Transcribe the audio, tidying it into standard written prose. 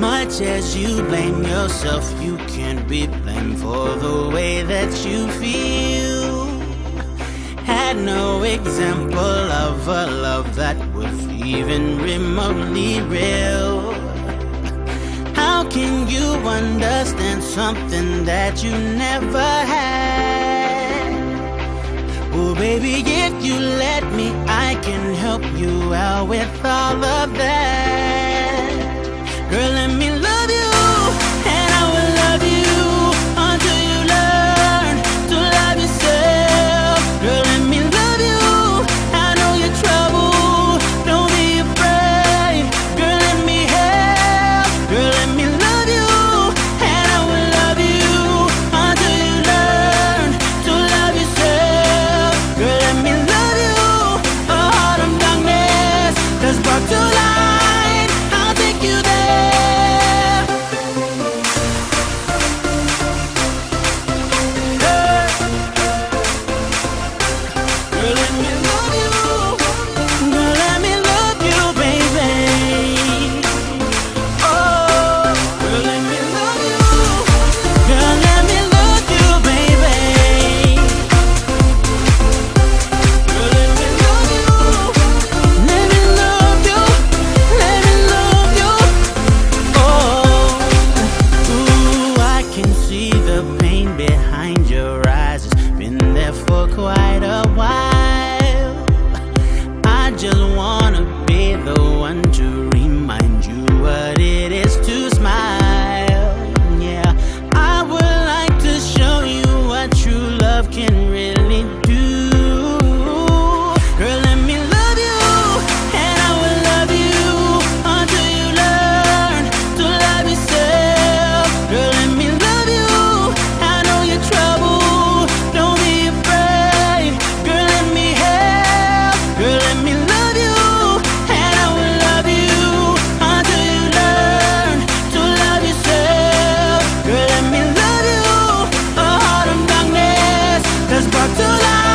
much as you blame yourself, you can't be blamed for the way that you feel. Had no example of a love that was even remotely real. How can you understand something that you never had? Oh baby, if you let me, I can help you out with all of that. Girl, let me love you, and I will love you until you learn to love yourself. Girl, let me love you, I know you're trouble, don't be afraid. Girl, let me help. Girl, let me love you, and I will love you until you learn to love yourself. Girl, let me love you, a heart of darkness that's brought to light. I'll take you there. Girl, let me love you. Girl, let me love you, baby. Oh, girl, let me love you. Girl, let me love you, baby. Girl, let me love you. Let me love you. Let me love you. Oh, ooh, I can see the pain behind your eyes. It's been there for quite a while. I just wanna be the one to remind you what it is to smile. Yeah, I would like to show you what true love can really do. Girl, let me love you, and I will love you until you learn to love yourself. Girl, let me love you, I know you're trouble, don't be afraid. Girl, let me help. Girl, let me love you, and I will love you until you learn to love yourself. Girl, let me love you, a heart of darkness that's brought to light.